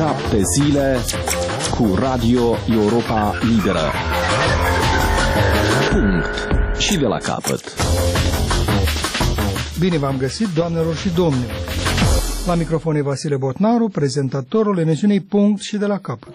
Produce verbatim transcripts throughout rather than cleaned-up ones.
Șapte zile cu Radio Europa Liberă. Punct. Și de la capăt. Bine v-am găsit, doamnelor și domnilor. La microfon e Vasile Botnaru, prezentatorul emisiunii Punct și de la capăt.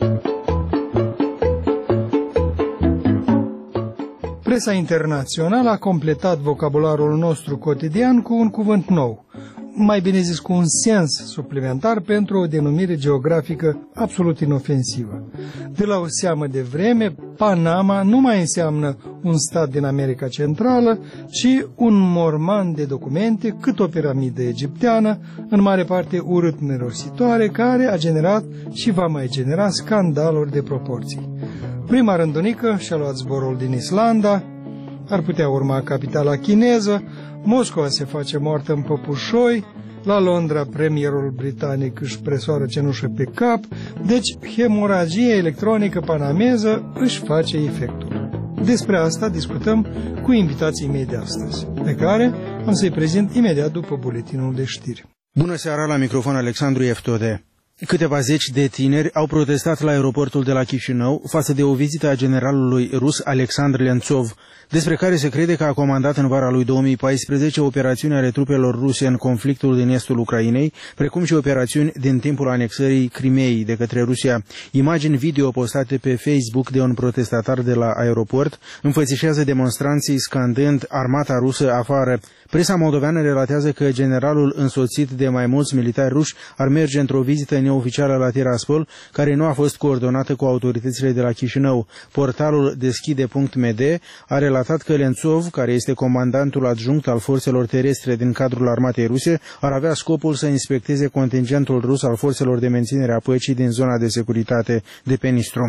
Presa internațională a completat vocabularul nostru cotidian cu un cuvânt nou, mai bine zis cu un sens suplimentar pentru o denumire geografică absolut inofensivă. De la o seamă de vreme, Panama nu mai înseamnă un stat din America Centrală, ci un morman de documente, cât o piramidă egipteană, în mare parte urât mirositoare, care a generat și va mai genera scandaluri de proporții. Prima rândunică și-a luat zborul din Islanda, ar putea urma capitala chineză, Moscova se face moartă în păpușoi, la Londra premierul britanic își presoară cenușă pe cap, deci hemoragia electronică panameză își face efectul. Despre asta discutăm cu invitații mei de astăzi, pe care am să-i prezint imediat după buletinul de știri. Bună seara, la microfon Alexandru Eftode. Câteva zeci de tineri au protestat la aeroportul de la Chișinău față de o vizită a generalului rus Alexandr Lențov, despre care se crede că a comandat în vara lui două mii paisprezece operațiuni ale trupelor ruse în conflictul din estul Ucrainei, precum și operațiuni din timpul anexării Crimeei de către Rusia. Imagini video postate pe Facebook de un protestatar de la aeroport înfățișează demonstranții scandând armata rusă afară. Presa moldoveană relatează că generalul însoțit de mai mulți militari ruși ar merge într-o vizită neoficială la Tiraspol, care nu a fost coordonată cu autoritățile de la Chișinău. Portalul deschide punct m d a relatat că Lențov, care este comandantul adjunct al forțelor terestre din cadrul armatei ruse, ar avea scopul să inspecteze contingentul rus al forțelor de menținere a păcii din zona de securitate de pe Nistru.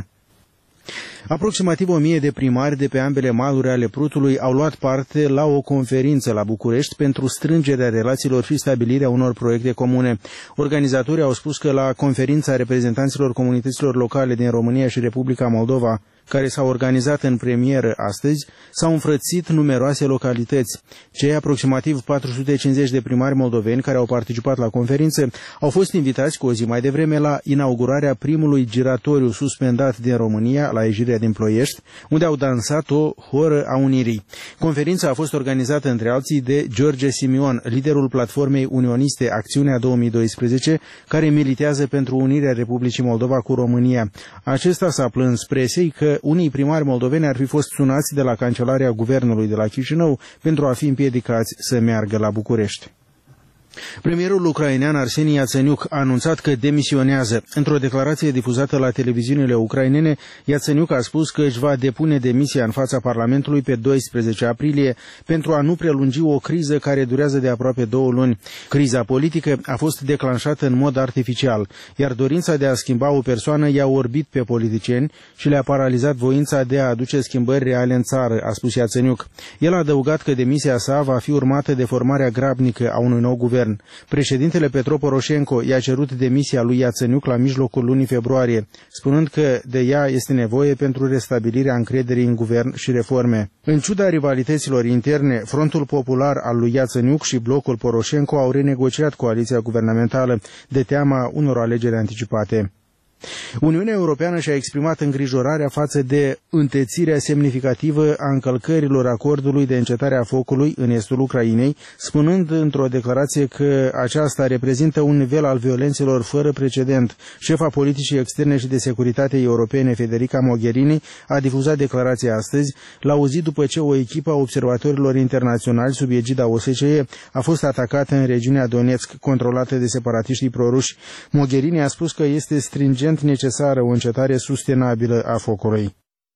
Aproximativ o mie de primari de pe ambele maluri ale Prutului au luat parte la o conferință la București pentru strângerea relațiilor și stabilirea unor proiecte comune. Organizatorii au spus că la conferința reprezentanților comunităților locale din România și Republica Moldova, care s-a organizat în premieră astăzi, s-au înfrățit numeroase localități. Cei aproximativ patru sute cincizeci de primari moldoveni care au participat la conferință au fost invitați cu o zi mai devreme la inaugurarea primului giratoriu suspendat din România, la ieșirea din Ploiești, unde au dansat o horă a unirii. Conferința a fost organizată între alții de George Simion, liderul platformei unioniste Acțiunea două mii doisprezece, care militează pentru unirea Republicii Moldova cu România. Acesta s-a plâns presei că unii primari moldoveni ar fi fost sunați de la Cancelarea Guvernului de la Chișinău pentru a fi împiedicați să meargă la București. Premierul ucrainean Arseni Iațeniuc a anunțat că demisionează. Într-o declarație difuzată la televiziunile ucrainene, Iațeniuc a spus că își va depune demisia în fața Parlamentului pe doisprezece aprilie pentru a nu prelungi o criză care durează de aproape două luni. Criza politică a fost declanșată în mod artificial, iar dorința de a schimba o persoană i-a orbit pe politicieni și le-a paralizat voința de a aduce schimbări reale în țară, a spus Iațeniuc. El a adăugat că demisia sa va fi urmată de formarea grabnică a unui nou guvern. Președintele Petro Poroșenko i-a cerut demisia lui Iațeniuc la mijlocul lunii februarie, spunând că de ea este nevoie pentru restabilirea încrederii în guvern și reforme. În ciuda rivalităților interne, Frontul Popular al lui Iațeniuc și blocul Poroșenko au renegociat coaliția guvernamentală de teama unor alegeri anticipate. Uniunea Europeană și-a exprimat îngrijorarea față de întețirea semnificativă a încălcărilor acordului de încetare a focului în estul Ucrainei, spunând într-o declarație că aceasta reprezintă un nivel al violențelor fără precedent. Șefa politicii externe și de securitate europene, Federica Mogherini, a difuzat declarația astăzi, la o zi după ce o echipă a observatorilor internaționali sub egida O S C E a fost atacată în regiunea Donetsk, controlată de separatiștii proruși. Mogherini a spus că este stringent necesară o încetare sustenabilă a focului.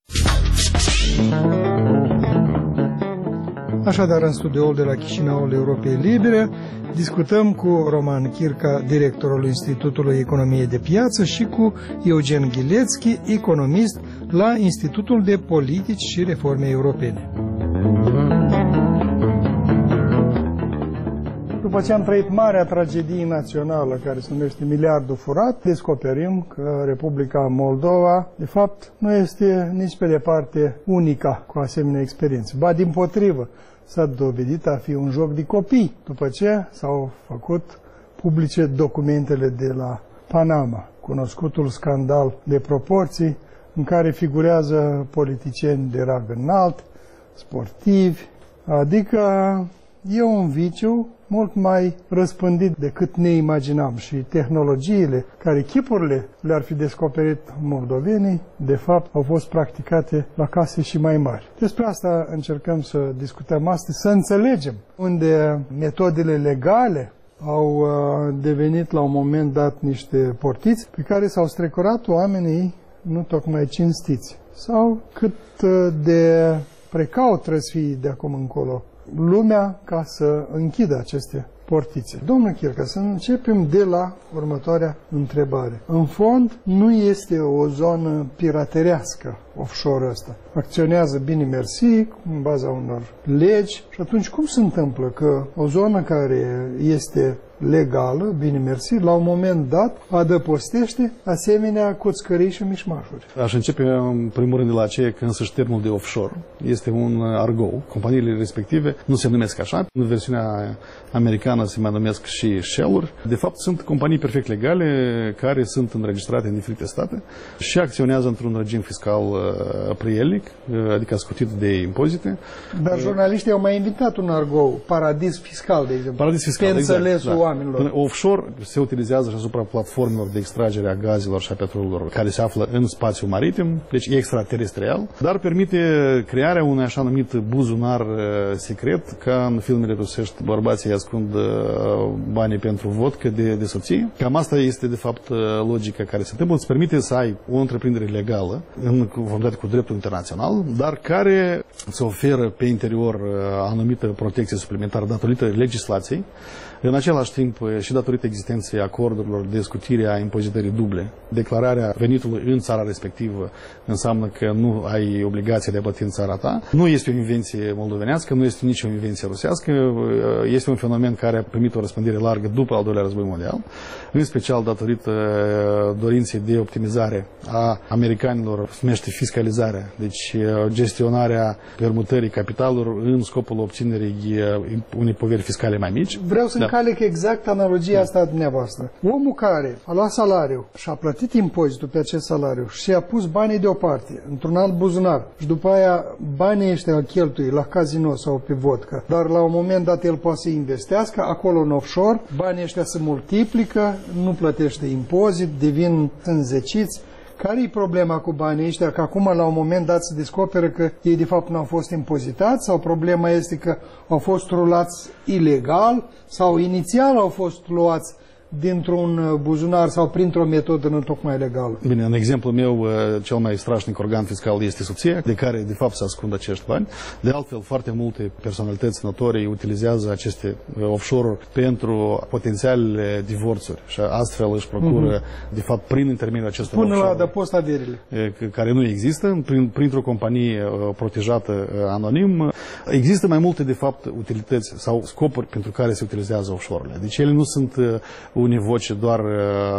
Așadar, în studioul de la Chișinăul Europei Libere, discutăm cu Roman Chirca, directorul Institutului Economiei de Piață, și cu Eugen Ghilețchi, economist la Institutul de Politici și Reforme Europene. După ce am trăit marea tragedie națională care se numește miliardul furat, descoperim că Republica Moldova, de fapt, nu este nici pe departe unica cu asemenea experiență. Ba, dimpotrivă, s-a dovedit a fi un joc de copii, după ce s-au făcut publice documentele de la Panama, cunoscutul scandal de proporții în care figurează politicieni de rang înalt, sportivi, adică e un viciu mult mai răspândit decât ne imaginam și tehnologiile care chipurile le-ar fi descoperit moldovenii, de fapt au fost practicate la case și mai mari. Despre asta încercăm să discutăm astăzi, să înțelegem unde metodele legale au devenit la un moment dat niște portiți pe care s-au strecurat oamenii nu tocmai cinstiți. Sau cât de precaut trebuie să fie de acum încolo lumea ca să închidă aceste portițe. Domnul Chirca, să începem de la următoarea întrebare. În fond, nu este o zonă piraterească offshore ăsta. Acționează bine mersi, în baza unor legi și atunci cum se întâmplă că o zonă care este legală, bine mersi, la un moment dat adăpostește asemenea coțcării și mișmașuri? Aș începe în primul rând de la aceea că însăși termenul de offshore este un argou. Companiile respective nu se numesc așa. În versiunea americană se mai numesc și shell-uri. De fapt, sunt companii perfect legale care sunt înregistrate în diferite state și acționează într-un regim fiscal prielnic, adică scutit de impozite. Dar jurnaliștii au mai inventat un argou, paradis fiscal, de exemplu. Paradis fiscal, exact, da. Oamenilor. Offshore se utilizează și asupra platformelor de extragere a gazelor și a petrolului care se află în spațiu maritim, deci extraterestrial, dar permite crearea unui așa numit buzunar secret, ca în filmele rusești bărbații ascund banii pentru vodcă de, de soție. Cam asta este de fapt logica care se întâmplă, îți permite să ai o întreprindere legală în conformitate cu dreptul internațional, dar care îți oferă pe interior anumită protecție suplimentară datorită legislației. În același timp, și datorită existenței acordurilor de scutire a impozitării duble, declararea venitului în țara respectivă înseamnă că nu ai obligația de a plăti în țara ta. Nu este o invenție moldovenească, nu este nici o invenție rusească, este un fenomen care a primit o răspândire largă după al doilea război mondial, în special datorită dorinței de optimizare a americanilor, se numește fiscalizarea, deci gestionarea permutării capitalurilor în scopul obținerii unei poveri fiscale mai mici. Vreau să încalec exact analogia asta a dumneavoastră. Omul care a luat salariu și a plătit impozitul pe acest salariu și a pus banii deoparte într-un alt buzunar și după aia banii ăștia îl cheltuie la casino sau pe vodka, dar la un moment dat el poate să investească acolo în offshore, banii ăștia se multiplică, nu plătește impozit, devin înzeciți. Care e problema cu banii ăștia? Că acum la un moment dat se descoperă că ei de fapt nu au fost impozitați sau problema este că au fost rulați ilegal sau inițial au fost luați dintr-un buzunar sau printr-o metodă nu tocmai legală? Bine, în exemplul meu, cel mai strașnic organ fiscal este soția, de care de fapt se ascund acești bani. De altfel, foarte multe personalități notorii utilizează aceste offshore-uri pentru potențialele divorțuri și astfel își procură, mm-hmm. de fapt, prin intermediul acestor până offshore-uri, la adăpost averile, care nu există, prin, printr-o companie protejată anonim. Există mai multe, de fapt, utilități sau scopuri pentru care se utilizează offshore-urile. Deci ele nu sunt univoce doar uh,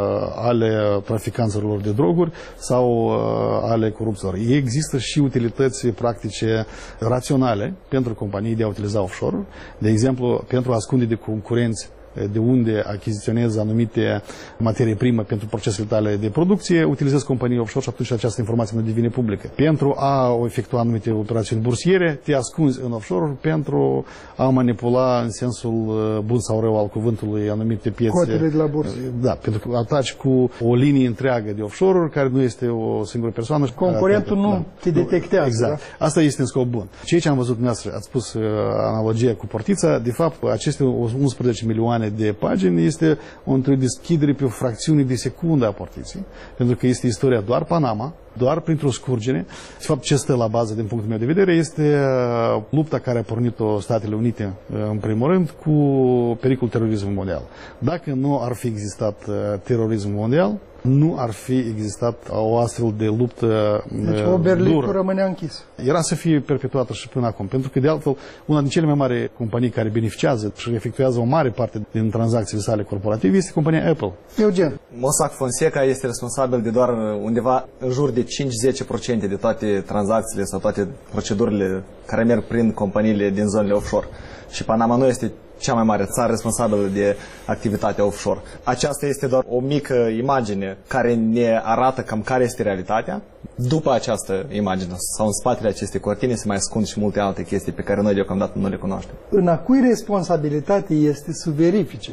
ale traficanților de droguri sau uh, ale corupților. Există și utilități practice raționale pentru companii de a utiliza offshore, de exemplu, pentru a ascunde de concurenți de unde achiziționează anumite materii primă pentru procesele tale de producție, utilizezi companii offshore și atunci această informație nu devine publică. Pentru a efectua anumite operațiuni bursiere, te ascunzi în offshore pentru a manipula în sensul bun sau rău al cuvântului anumite piețe. Cotele de la bursă. Da, pentru că ataci cu o linie întreagă de offshore-uri care nu este o singură persoană. Concurentul nu da. te detectează. Exact. Da? Asta este în scop bun. Ceea ce am văzut dumneavoastră, ați spus uh, analogia cu portița, de fapt, aceste unsprezece milioane de pagini este o deschidere pe o fracțiune de secundă a portiței, pentru că este istoria doar Panama, doar printr-o scurgere. De fapt, ce stă la bază, din punctul meu de vedere, este lupta care a pornit-o Statele Unite, în primul rând, cu pericolul terorismului mondial. Dacă nu ar fi existat terorismul mondial, nu ar fi existat o astfel de luptă deci Oberlitul rămânea închis. Era să fie perpetuată și până acum, pentru că de altfel una din cele mai mari companii care beneficiază și efectuează o mare parte din tranzacțiile sale corporative este compania Apple. Eugen. Mossack Fonseca este responsabil de doar undeva în jur de cinci-zece la sută de toate tranzacțiile sau toate procedurile care merg prin companiile din zonele offshore. Și Panama nu este cea mai mare țară responsabilă de activitatea offshore. Aceasta este doar o mică imagine care ne arată cam care este realitatea. După această imagine sau în spatele acestei cortine se mai ascund și multe alte chestii pe care noi deocamdată nu le cunoaștem. În a cui responsabilitate este să verifice?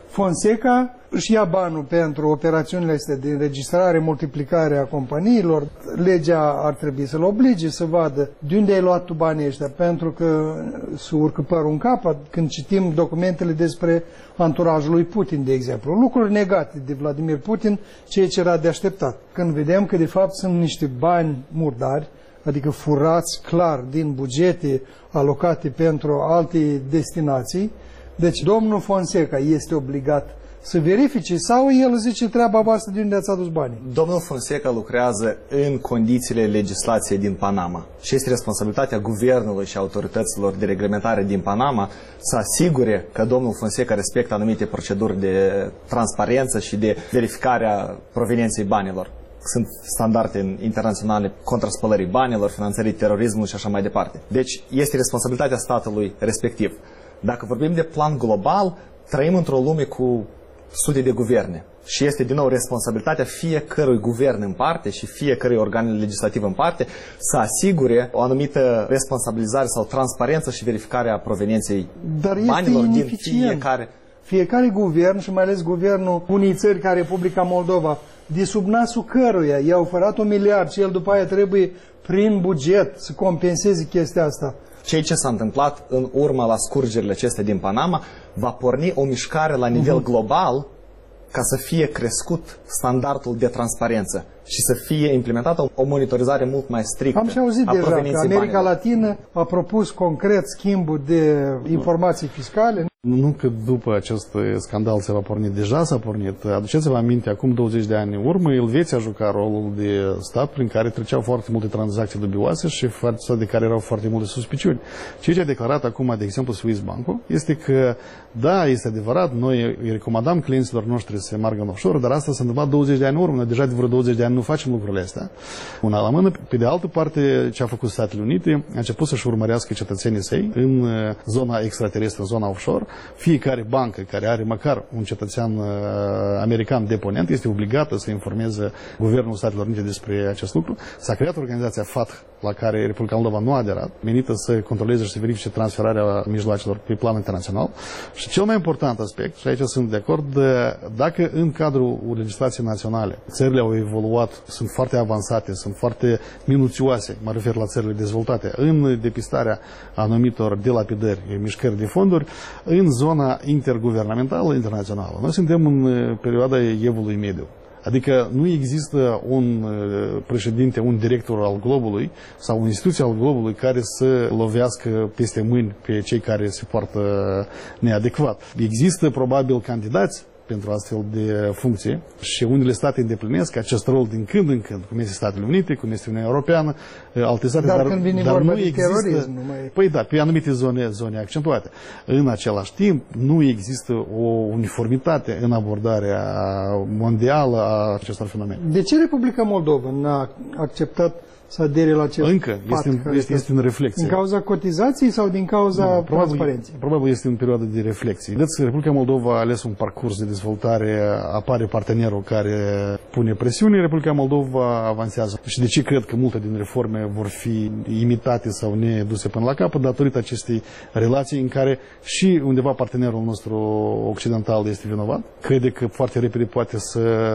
Fonseca își ia banul pentru operațiunile astea de înregistrare, multiplicare a companiilor. Legea ar trebui să-l oblige să vadă de unde ai luat tu banii ăștia, pentru că se urcă părul în cap când citim documentele despre anturajul lui Putin, de exemplu. Lucruri negate de Vladimir Putin, ceea ce era de așteptat. Când vedem că de fapt sunt niște bani murdari, adică furați clar din bugete alocate pentru alte destinații, deci domnul Fonseca este obligat să verifice sau el zice treaba voastră de unde ați adus banii? Domnul Fonseca lucrează în condițiile legislației din Panama și este responsabilitatea guvernului și autorităților de reglementare din Panama să asigure că domnul Fonseca respectă anumite proceduri de transparență și de verificare a provenienței banilor. Sunt standarde internaționale contra spălării banilor, finanțării terorismului și așa mai departe. Deci este responsabilitatea statului respectiv. Dacă vorbim de plan global, trăim într-o lume cu sute de guverne și este din nou responsabilitatea fiecărui guvern în parte și fiecărui organ legislativ în parte să asigure o anumită responsabilizare sau transparență și verificare a provenienței Dar banilor din ineficient. fiecare. Fiecare guvern și mai ales guvernul unei țări ca Republica Moldova, de sub nasul căruia i-au fărat un miliard și el după aia trebuie prin buget să compenseze chestia asta. Ceea ce s-a întâmplat în urma la scurgerile acestea din Panama va porni o mișcare la nivel uh-huh. global ca să fie crescut standardul de transparență și să fie implementată o monitorizare mult mai strictă. Am și auzit a deja că America banilor. Latină a propus concret schimbul de informații fiscale. Nu că după acest scandal se va porni, deja s-a pornit. Aduceți-vă aminte, acum douăzeci de ani în urmă, Elveția juca rolul de stat prin care treceau foarte multe tranzacții dubioase și de care erau foarte multe suspiciuni. Ceea ce a declarat acum, de exemplu, Swiss Banco, este că, da, este adevărat, noi îi recomandam clienților noștri să meargă în offshore, dar asta s-a întâmplat douăzeci de ani în urmă. Noi deja de vreo douăzeci de ani nu facem lucrurile astea. Una la mână. Pe de altă parte, ce a făcut Statele Unite, a început să-și urmărească cetățenii săi în zona extraterestră, în zona offshore. Fiecare bancă care are măcar un cetățean uh, american deponent este obligată să informeze Guvernul Statelor Unite despre acest lucru. S-a creat organizația F A T H, la care Republica Moldova nu a aderat, menită să controleze și să verifice transferarea mijloacelor pe plan internațional. Și cel mai important aspect, și aici sunt de acord, dacă în cadrul legislației naționale țările au evoluat, sunt foarte avansate, sunt foarte minuțioase, mă refer la țările dezvoltate, în depistarea anumitor dilapidări, mișcări de fonduri, în zona interguvernamentală internațională. Noi suntem în perioada evului mediu. Adică nu există un președinte, un director al globului sau o instituție al globului care să lovească peste mâini pe cei care se poartă neadecvat. Există probabil candidați pentru astfel de funcție și unele state îndeplinesc acest rol din când în când, cum este Statele Unite, cum este Uniunea Europeană, alte state, dar, dar, când vine dar vorba nu de există, terorism, nu mai... Păi da, pe anumite zone, zone accentuate. În același timp, nu există o uniformitate în abordarea mondială a acestor fenomene. De ce Republica Moldova n-a acceptat să adere la acest Încă este, în, este, este în reflexie. Din cauza cotizației sau din cauza nu, transparenței? Probabil este în perioadă de reflexie. Vedeți că Republica Moldova a ales un parcurs de dezvoltare, apare partenerul care pune presiune, Republica Moldova avansează. Și de ce cred că multe din reforme vor fi imitate sau neduse până la capăt datorită acestei relații în care și undeva partenerul nostru occidental este vinovat, crede că foarte repede poate să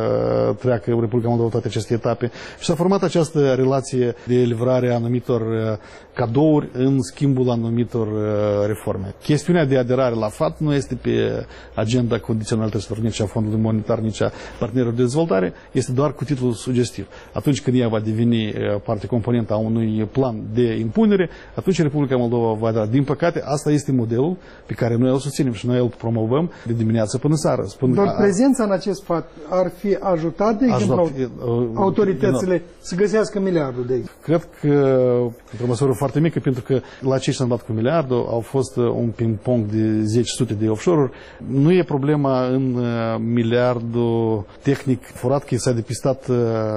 treacă Republica Moldova toate aceste etape și s-a format această relație de livrare a anumitor cadouri în schimbul anumitor reforme. Chestiunea de aderare la F A T nu este pe agenda condiționalităților nici a Fondului Monetar, nici a partenerilor de dezvoltare, este doar cu titlul sugestiv. Atunci când ea va deveni parte componentă a unui plan de impunere, atunci Republica Moldova va adera. Din păcate, asta este modelul pe care noi îl susținem și noi îl promovăm de dimineață până seară. Spun, Doar a, prezența în acest F A T ar fi ajutat, de exemplu, ajutat, autoritățile să găsească miliardul de exemplu. Cred că într-o măsură foarte mică, pentru că la cei s-au dat cu miliardul au fost un ping-pong de zeci sute de offshore-uri. Nu e problema în miliardul tehnic furat, că s-a depistat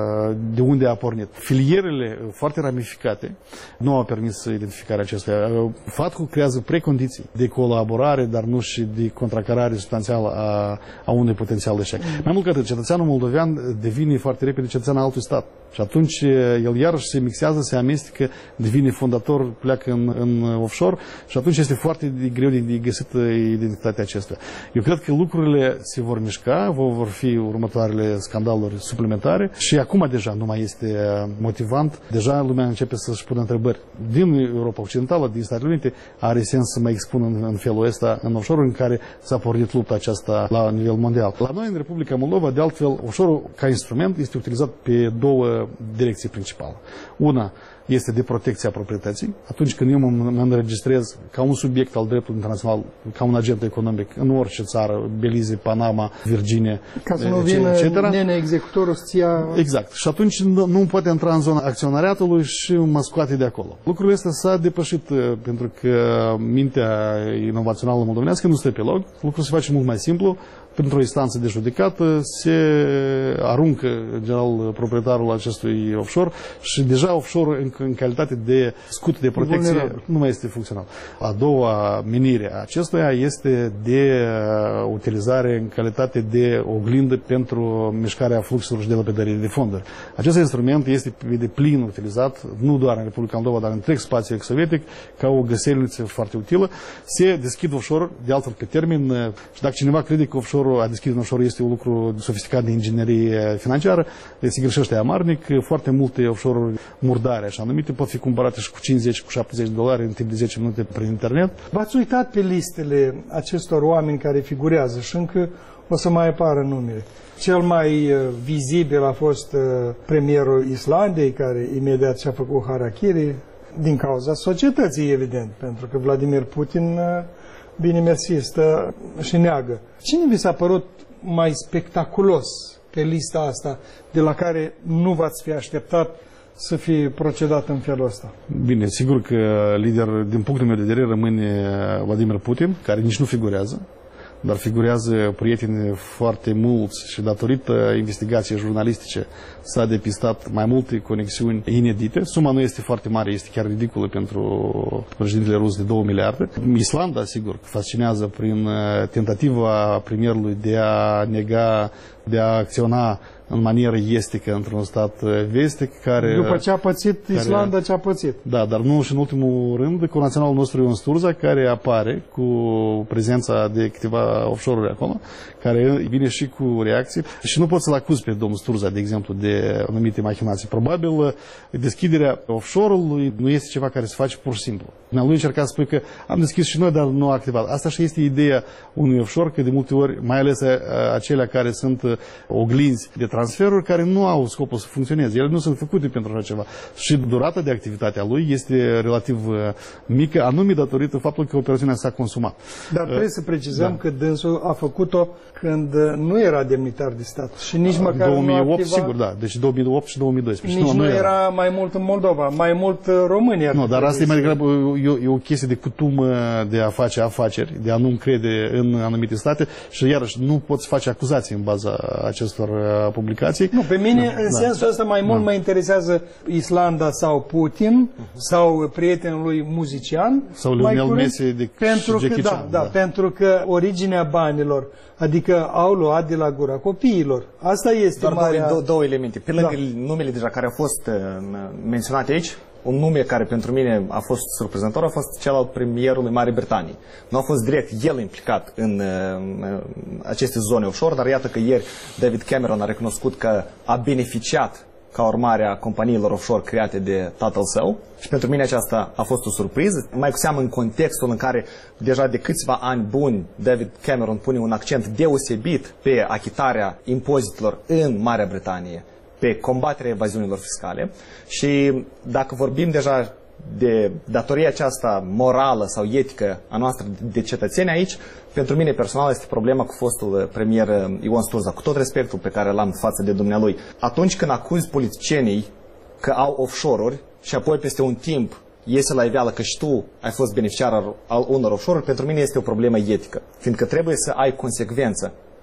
de unde a pornit. Filierele foarte ramificate nu au permis identificarea acestuia. FATCul creează precondiții de colaborare, dar nu și de contracarare substanțială a, a unui potențial eșec. Mm. Mai mult ca atât, cetățeanul moldovean devine foarte repede cetățean al altui stat. Și atunci el iarăși se mixează, se amestecă, devine fondator, pleacă în, în offshore și atunci este foarte greu de, de găsit identitatea aceasta. Eu cred că lucrurile se vor mișca, vor fi următoarele scandaluri suplimentare și acum deja nu mai este motivant. Deja lumea începe să-și pună întrebări. Din Europa Occidentală, din Statele Unite, are sens să mai expună în, în felul ăsta în offshore în care s-a pornit lupta aceasta la nivel mondial. La noi, în Republica Moldova, de altfel, offshore-ul ca instrument este utilizat pe două direcții principale. Una este de protecția proprietății. Atunci când eu mă înregistrez ca un subiect al dreptului internațional, ca un agent economic în orice țară, Belize, Panama, Virginia, ca să nu vină nene executorul să ția... Exact. Și atunci nu, nu poate intra în zona acționariatului și mă scoate de acolo. Lucrul ăsta s-a depășit pentru că mintea inovațională moldovenească nu stă pe loc. Lucrul se face mult mai simplu. Printr-o instanță de judecată se aruncă, în general, proprietarul acestui offshore și deja offshore în, în calitate de scut de protecție vulnerabil. Nu mai este funcțional. A doua menire a acestuia este de utilizare în calitate de oglindă pentru mișcarea fluxurilor și de lapidării de fonduri. Acest instrument este de plin utilizat, nu doar în Republica Moldova, dar în întreg spațiul ex-sovietic, ca o găselniță foarte utilă. Se deschid offshore, de altfel pe termen, și dacă cineva crede că offshore a deschis un offshore este un lucru sofisticat de inginerie financiară, se greșește amarnic. Foarte multe offshore-uri murdare, așa numite, pot fi cumpărate și cu cincizeci, cu șaptezeci de dolari în timp de zece minute prin internet. V-ați uitat pe listele acestor oameni care figurează și încă o să mai apară numele. Cel mai vizibil a fost premierul Islandei, care imediat și-a făcut harakiri, din cauza societății, evident, pentru că Vladimir Putin, bine mersi, stă și neagă. Cine vi s-a părut mai spectaculos pe lista asta, de la care nu v-ați fi așteptat să fie procedat în felul ăsta? Bine, sigur că lider, din punctul meu de vedere, rămâne Vladimir Putin, care nici nu figurează, dar figurează prieteni foarte mulți și datorită investigației jurnalistice s-a depistat mai multe conexiuni inedite. Suma nu este foarte mare, este chiar ridicolă pentru președintele rus de două miliarde. Islanda, sigur, fascinează prin tentativa premierului de a nega, de a acționa în manieră estică într-un stat vestic care... După ce a pățit care, Islanda, ce a pățit. Da, dar nu și în ultimul rând cu naționalul nostru Ion Sturza, care apare cu prezența de câteva offshore-uri acolo, care vine și cu reacții. Și nu pot să-l acuz pe domnul Sturza, de exemplu, de anumite machinații. Probabil deschiderea offshore-ului nu este ceva care se face pur și simplu. Lui încerca să spui că am deschis și noi, dar nu a activat. Asta și este ideea unui offshore, că de multe ori, mai ales acelea care sunt oglinzi de transferuri, care nu au scopul să funcționeze. Ele nu sunt făcute pentru așa ceva. Și durata de activitate a lui este relativ mică, anume datorită faptului că operațiunea s-a consumat. Dar trebuie să precizăm da. că dânsul a făcut-o când nu era demnitar de stat și nici măcar două mii opt, nu activa... sigur, da. Deci două mii opt și două mii doisprezece. Nici nu, nu era. era mai mult în Moldova, mai mult România. Nu, dar asta e mai degrabă e, e o chestie de cutum de a face afaceri, de a nu încrede în anumite state și iarăși nu poți face acuzații în baza acestor publicații. Nu, pe mine da, în da, sensul ăsta mai mult da. mă interesează Islanda sau Putin uh-huh. sau prietenul lui muzician sau Lionel Messi de pentru că, Jackie da, Chan, da, da. pentru că originea banilor, adică au luat de la gura copiilor. Asta este doar marea... două, două elemente. Pe lângă da. numele deja care au fost uh, menționate aici, un nume care pentru mine a fost surprinzător a fost cel al premierului Marii Britanii. Nu a fost direct el implicat în uh, aceste zone offshore, dar iată că ieri David Cameron a recunoscut că a beneficiat ca urmare a companiilor offshore create de tatăl său. Și pentru mine aceasta a fost o surpriză, mai cu seamă în contextul în care deja de câțiva ani buni David Cameron pune un accent deosebit pe achitarea impozitelor în Marea Britanie, pe combaterea evaziunilor fiscale. Și dacă vorbim deja de datoria aceasta morală sau etică a noastră de cetățeni aici, pentru mine personal este problema cu fostul premier Ion Sturza, cu tot respectul pe care l-am față de dumnealui. Atunci când acuzi politicienii că au offshore-uri și apoi peste un timp iese la iveală că și tu ai fost beneficiar al unor offshore-uri, pentru mine este o problemă etică, fiindcă trebuie să ai consecvență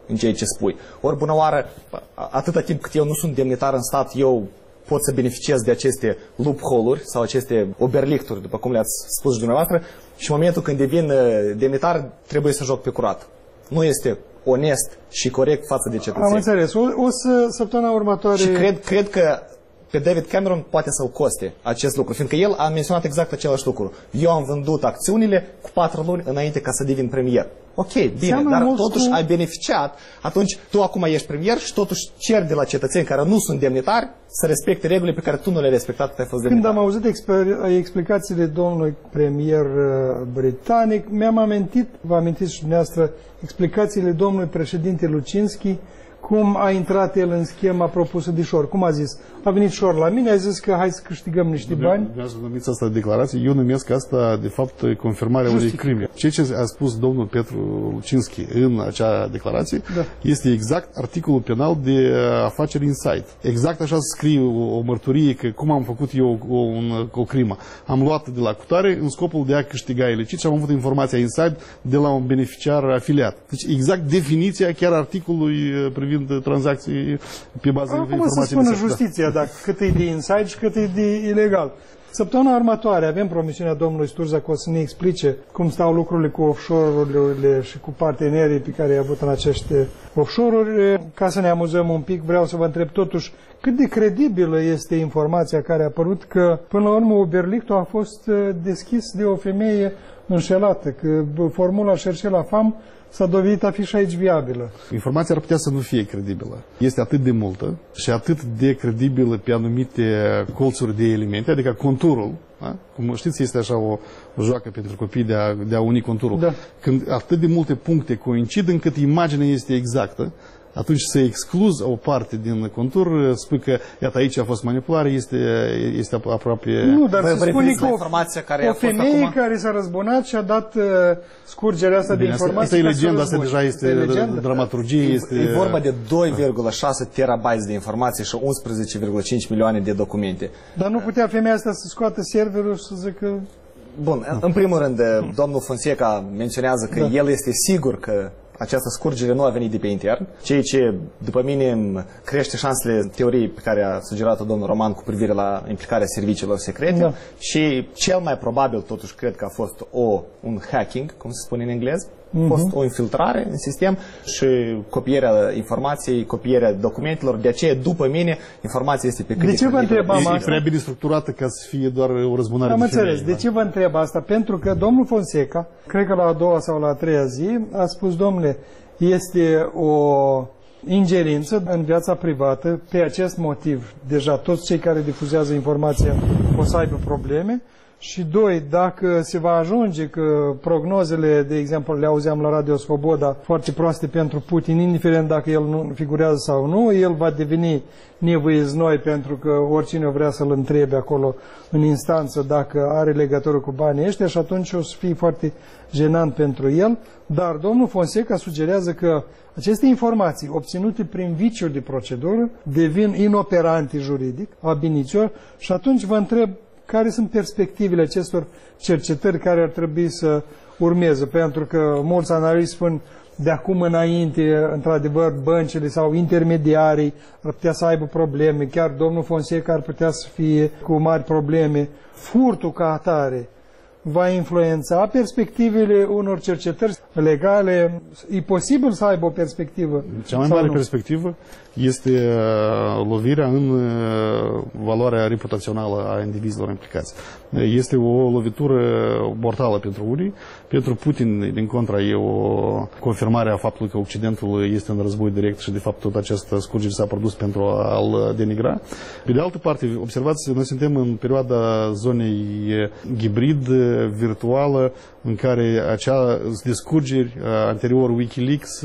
în ceea ce spui. Ori bună oară, atâta timp cât eu nu sunt demnitar în stat, eu pot să beneficiez de aceste loophole-uri sau aceste oberlichturi, după cum le-ați spus și dumneavoastră, și în momentul când devin demnitar, trebuie să joc pe curat. Nu este onest și corect față de cetățeni. Am înțeles. O, o să, săptămâna următoare... Și cred, cred că pe David Cameron poate să-l coste acest lucru, fiindcă el a menționat exact același lucru. Eu am vândut acțiunile cu patru luni înainte ca să devin premier. Ok, bine, Seamnă dar totuși cu... ai beneficiat. Atunci tu acum ești premier și totuși ceri de la cetățeni care nu sunt demnitari să respecte regulile pe care tu nu le-ai respectat când ai fost demnitar. Când am auzit exper- explicațiile domnului premier britanic, mi-am amintit, vă amintiți și dumneavoastră, explicațiile domnului președinte Lucinski, cum a intrat el în schema propusă de Șor. Cum a zis? A venit Șor la mine, a zis că hai să câștigăm niște bani. Dumneavoastră numiți asta declarație, eu numesc asta, de fapt, confirmarea unei crime. Ceea ce a spus domnul Petru Lucinski în acea declarație da. este exact articolul penal de afaceri Inside. Exact așa scrie o, o mărturie că cum am făcut eu o, un, o crimă. Am luat de la cutare în scopul de a câștiga ilicit și am avut informația Inside de la un beneficiar afiliat. Deci exact definiția chiar articolului privind tranzacții pe bază de informații. Acum să spună justiția, dacă cât e de inside și cât e de ilegal. Săptămâna următoare avem promisiunea domnului Sturza că o să ne explice cum stau lucrurile cu offshore-urile și cu partenerii pe care i-a avut în aceste offshore-uri. Ca să ne amuzăm un pic, vreau să vă întreb totuși cât de credibilă este informația care a apărut că până la urmă oberlichtul a fost deschis de o femeie înșelată, că formula Cherchez la femme s-a dovedit a fi și aici viabilă. Informația ar putea să nu fie credibilă. Este atât de multă și atât de credibilă pe anumite colțuri de elemente, adică conturul, da? Cum știți, este așa o, o joacă pentru copii de a, de a uni conturul. Da. Când atât de multe puncte coincid încât imaginea este exactă, atunci să excluzi o parte din contur, spui că, iată, aici a fost manipulare, este, este aproape... Nu, dar se spune că o, care o femeie acum... care s-a răzbunat și a dat uh, scurgerea asta Bine, de informații. Asta e legenda, asta deja este, este dramaturgie. Este... E vorba de doi virgulă șase terabytes de informații și unsprezece virgulă cinci milioane de documente. Dar nu putea femeia asta să scoată serverul și să zică... Bun, da. În primul rând, domnul Fonseca menționează că da. el este sigur că această scurgere nu a venit de pe intern, ceea ce, după mine, crește șansele teoriei pe care a sugerat-o domnul Roman cu privire la implicarea serviciilor secrete da. și cel mai probabil, totuși, cred că a fost o, un hacking, cum se spune în engleză, a fost o infiltrare în sistem și copierea informației, copierea documentelor. De aceea, după mine, informația este pe cât de ce vă întrebam asta? E prea bine structurată ca să fie doar o răzbunare Am de înțeles. De ce vă întreb asta? Pentru că domnul Fonseca, cred că la a doua sau la a treia zi, a spus, domnule, este o ingerință în viața privată. Pe acest motiv, deja toți cei care difuzează informația o să aibă probleme. Și doi, dacă se va ajunge că prognozele, de exemplu, le auzeam la Radio Svoboda, foarte proaste pentru Putin, indiferent dacă el nu figurează sau nu, el va deveni nevoieznoi pentru că oricine vrea să-l întrebe acolo în instanță dacă are legătură cu banii ăștia și atunci o să fie foarte jenant pentru el. Dar domnul Fonseca sugerează că aceste informații obținute prin viciuri de procedură devin inoperante juridic, ab initio, și atunci vă întreb care sunt perspectivele acestor cercetări care ar trebui să urmeze? Pentru că mulți analiști spun de acum înainte, într-adevăr, băncile sau intermediarii ar putea să aibă probleme, chiar domnul Fonseca ar putea să fie cu mari probleme. Furtul ca atare va influența perspectivele unor cercetări legale? E posibil să aibă o perspectivă? Cea mai mare perspectivă este uh, lovirea în uh, valoarea reputațională a indivizilor implicați. Este o lovitură mortală pentru unii. Pentru Putin, din contra, e o confirmare a faptului că Occidentul este în război direct și, de fapt, tot această scurgere s-a produs pentru a-l denigra. Pe de altă parte, observați, noi suntem în perioada zonei hibrid, virtuală, în care acea de scurgeri anterior Wikileaks,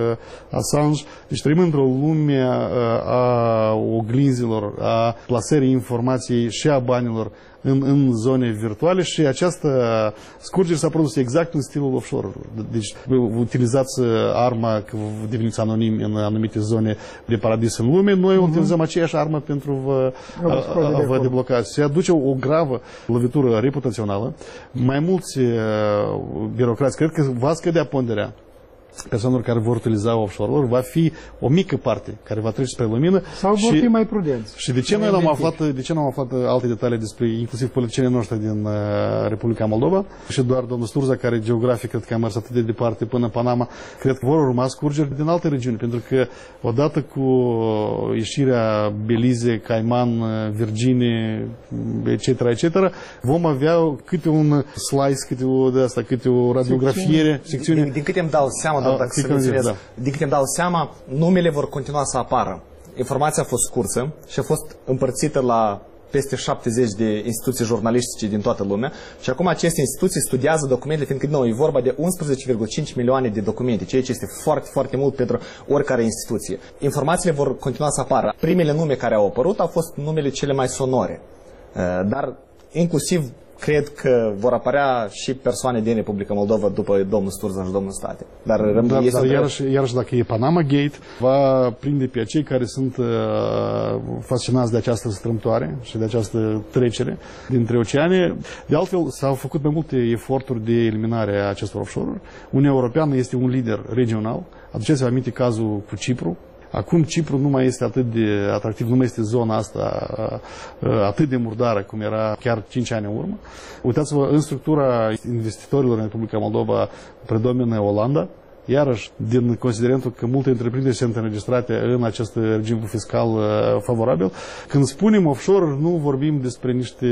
Assange, deci trăim într-o lume a oglinzilor, a plasării informației și a banilor în, în zone virtuale și această scurgere s-a produs exact în stilul offshore. Deci utilizați arma că deveniți anonimi în anumite zone de paradis în lume, noi uh-huh. utilizăm aceeași armă pentru vă, a, a, a vă debloca. Se aduce o, o gravă lovitură reputațională. Mai mulți uh, birocrați cred că va scădea ponderea persoanelor care vor utiliza offshore-uri va fi o mică parte care va trece spre lumină. Sau vor fi mai prudenți. Și de ce noi n-am aflat, de ce n-am aflat alte detalii despre inclusiv politicienii noștri din uh, Republica Moldova și doar domnul Sturza, care geografic cred că a mers atât de departe până în Panama, cred că vor urma scurgeri din alte regiuni, pentru că odată cu ieșirea Belize, Cayman, Virgine, et cetera, et cetera, vom avea câte un slice, câte o de asta, câte o radiografiere, secțiune. Din, din câte îmi dau seama, doar dacă să menționez, da. din câte îmi dau seama, numele vor continua să apară. Informația a fost scursă și a fost împărțită la peste șaptezeci de instituții jurnalistice din toată lumea și acum aceste instituții studiază documentele, fiindcă din nou e vorba de unsprezece virgulă cinci milioane de documente, ceea ce este foarte, foarte mult pentru oricare instituție. Informațiile vor continua să apară. Primele nume care au apărut au fost numele cele mai sonore, dar inclusiv cred că vor apărea și persoane din Republica Moldova după domnul Sturza și domnul State. Dar, dar, dar iarăși, iarăși dacă e Panama Gate, va prinde pe acei care sunt uh, fascinați de această strâmtoare și de această trecere dintre oceane. De altfel, s-au făcut mai multe eforturi de eliminare a acestor offshore-uri. Uniunea Europeană este un lider regional. Aduceți-vă aminte cazul cu Cipru. Acum Cipru nu mai este atât de atractiv, nu mai este zona asta atât de murdară cum era chiar cinci ani în urmă. Uitați-vă, în structura investitorilor în Republica Moldova predomină Olanda, iarăși din considerentul că multe întreprinderi sunt înregistrate în acest regim fiscal favorabil. Când spunem offshore, nu vorbim despre niște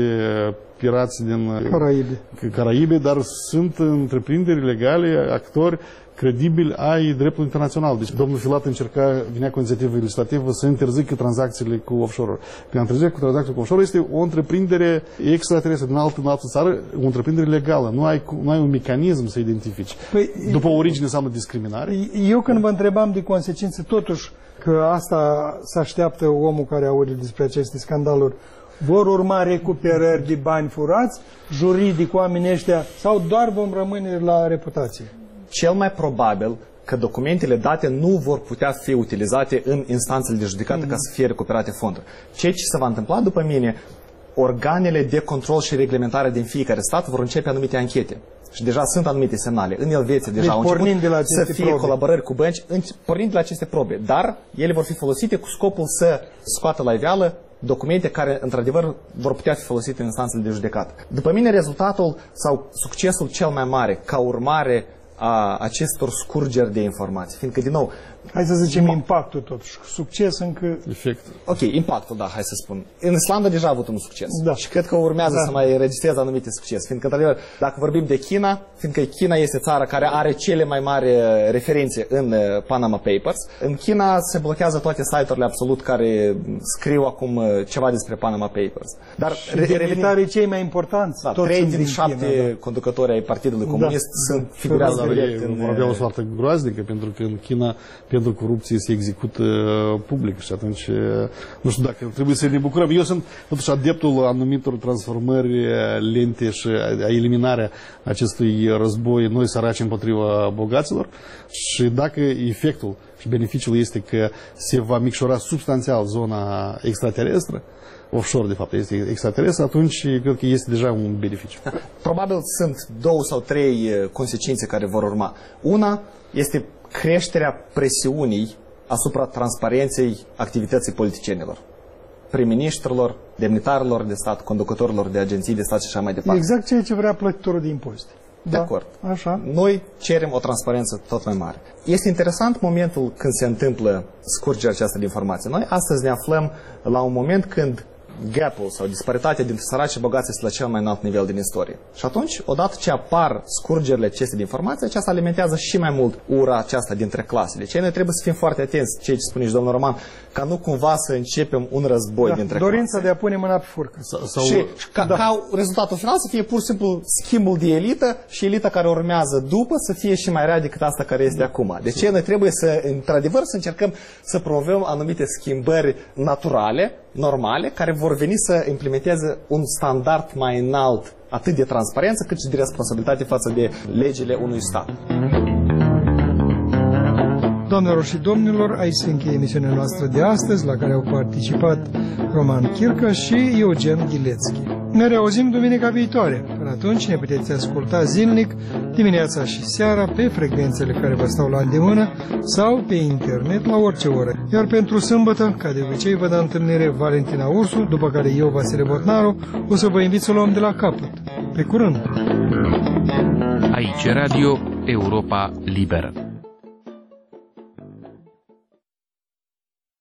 pirați din Caraibe, Caraibe, dar sunt întreprinderi legale, actori credibil ai dreptul internațional. Deci domnul Filat încerca, vinea cu inițiativă legislativă să interzică tranzacțiile cu offshore-uri. Când interzică cu tranzacțiile cu offshore este o întreprindere extraterestră din altă, în altă țară, o întreprindere legală. Nu ai, nu ai un mecanism să identifici. Păi, după origine înseamnă discriminare. Eu când vă întrebam de consecințe, totuși că asta se așteaptă omul care aude despre aceste scandaluri, vor urma recuperări de bani furați, juridic, oamenii ăștia, sau doar vom rămâne la reputație? Cel mai probabil că documentele date nu vor putea fi utilizate în instanțele de judecată mm-hmm. ca să fie recuperate fonduri. Ceea ce se va întâmpla, după mine, organele de control și reglementare din fiecare stat vor începe anumite anchete. Și deja sunt anumite semnale. În Elveția deja deci, au început de la să fie probe. colaborări cu bănci, pornind de la aceste probe. Dar ele vor fi folosite cu scopul să scoată la iveală documente care, într-adevăr, vor putea fi folosite în instanțele de judecată. După mine, rezultatul sau succesul cel mai mare, ca urmare a acestor scurgeri de informații. Fiindcă, din nou, hai să zicem impactul totuși. Succes încă... Efect. Ok, impactul, da, hai să spun. În Islanda deja a avut un succes. Da. Și cred că urmează da. să mai registreze anumite succes. Fiindcă, într-adevăr, dacă vorbim de China, fiindcă China este țara care are cele mai mari referințe în Panama Papers, în China se blochează toate site-urile absolut care scriu acum ceva despre Panama Papers. Dar și demnitarii cei mai importanți. Da, trei din șapte China, da. conducători ai Partidului Comunist da. sunt figurează direct în... Vor avea o soartă groaznică, pentru că în China pentru corupție se execută public și atunci nu știu dacă trebuie să ne bucurăm. Eu sunt totuși adeptul anumitor transformări lente și a eliminarea acestui război noi săraci împotriva bogaților și dacă efectul și beneficiul este că se va micșora substanțial zona extraterestră, offshore de fapt este extraterestră, atunci cred că este deja un beneficiu. Probabil sunt două sau trei consecințe care vor urma. Una este creșterea presiunii asupra transparenței activității politicienilor, prim-ministrilor, demnitarilor de stat, conducătorilor de agenții de stat și așa mai departe. Exact ceea ce vrea plătitorul de impozite. De da, acord. Așa. Noi cerem o transparență tot mai mare. Este interesant momentul când se întâmplă scurgerea aceasta de informații. Noi astăzi ne aflăm la un moment când gap-ul sau disparitatea dintre săraci și bogați este la cel mai înalt nivel din istorie. Și atunci, odată ce apar scurgerile acestea de informații, aceasta alimentează și mai mult ura aceasta dintre clase. Deci noi trebuie să fim foarte atenți, ceea ce spune și domnul Roman, ca nu cumva să începem un război da, dintre dorința clase. de a pune mâna pe furcă. Sau, sau, și ca, da. ca rezultatul final să fie pur și simplu schimbul de elită și elita care urmează după să fie și mai rea decât asta care este da. acum. De ce noi trebuie să, într-adevăr, să încercăm să promovăm anumite schimbări naturale, normale, care vor veni să implementeze un standard mai înalt, atât de transparență, cât și de responsabilitate față de legile unui stat. Doamnelor și domnilor, aici se încheie emisiunea noastră de astăzi, la care au participat Roman Chircă și Eugen Ghilețchi. Ne reauzim duminica viitoare. Până atunci ne puteți asculta zilnic dimineața și seara, pe frecvențele care vă stau la îndemână sau pe internet la orice oră. Iar pentru sâmbătă, ca de obicei, vă dă întâlnire Valentina Ursu, după care eu, Vasile Botnaru, o să vă invit să luăm de la capăt. Pe curând! Aici Radio Europa Liberă.